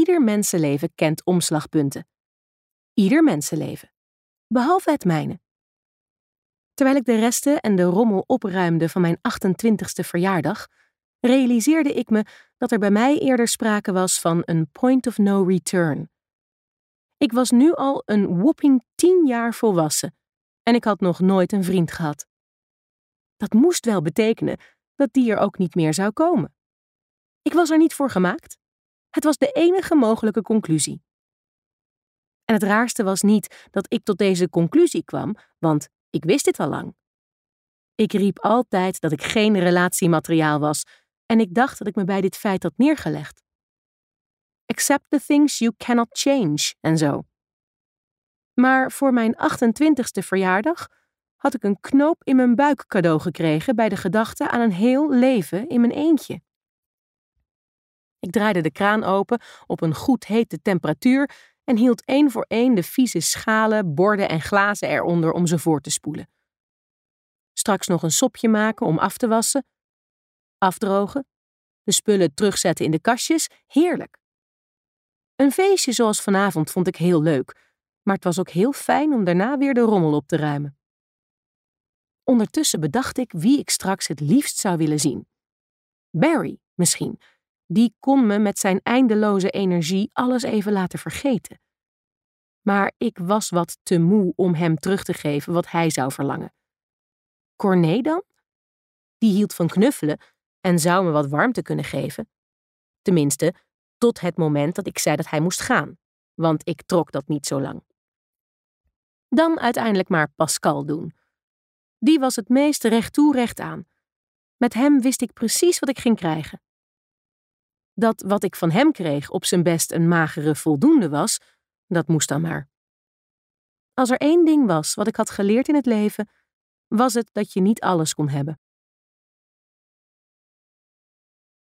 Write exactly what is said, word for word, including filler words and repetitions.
Ieder mensenleven kent omslagpunten. Ieder mensenleven. Behalve het mijne. Terwijl ik de resten en de rommel opruimde van mijn achtentwintigste verjaardag, realiseerde ik me dat er bij mij eerder sprake was van een point of no return. Ik was nu al een whopping tien jaar volwassen en ik had nog nooit een vriend gehad. Dat moest wel betekenen dat die er ook niet meer zou komen. Ik was er niet voor gemaakt. Het was de enige mogelijke conclusie. En het raarste was niet dat ik tot deze conclusie kwam, want ik wist dit al lang. Ik riep altijd dat ik geen relatiemateriaal was en ik dacht dat ik me bij dit feit had neergelegd. Accept the things you cannot change en zo. Maar voor mijn achtentwintigste verjaardag had ik een knoop in mijn buik cadeau gekregen bij de gedachte aan een heel leven in mijn eentje. Ik draaide de kraan open op een goed hete temperatuur en hield één voor één de vieze schalen, borden en glazen eronder om ze voor te spoelen. Straks nog een sopje maken om af te wassen, afdrogen, de spullen terugzetten in de kastjes, heerlijk. Een feestje zoals vanavond vond ik heel leuk, maar het was ook heel fijn om daarna weer de rommel op te ruimen. Ondertussen bedacht ik wie ik straks het liefst zou willen zien. Barry, misschien. Die kon me met zijn eindeloze energie alles even laten vergeten. Maar ik was wat te moe om hem terug te geven wat hij zou verlangen. Corné dan? Die hield van knuffelen en zou me wat warmte kunnen geven. Tenminste, tot het moment dat ik zei dat hij moest gaan, want ik trok dat niet zo lang. Dan uiteindelijk maar Pascal doen. Die was het meest recht toe recht aan. Met hem wist ik precies wat ik ging krijgen. Dat wat ik van hem kreeg op zijn best een magere voldoende was, dat moest dan maar. Als er één ding was wat ik had geleerd in het leven, was het dat je niet alles kon hebben.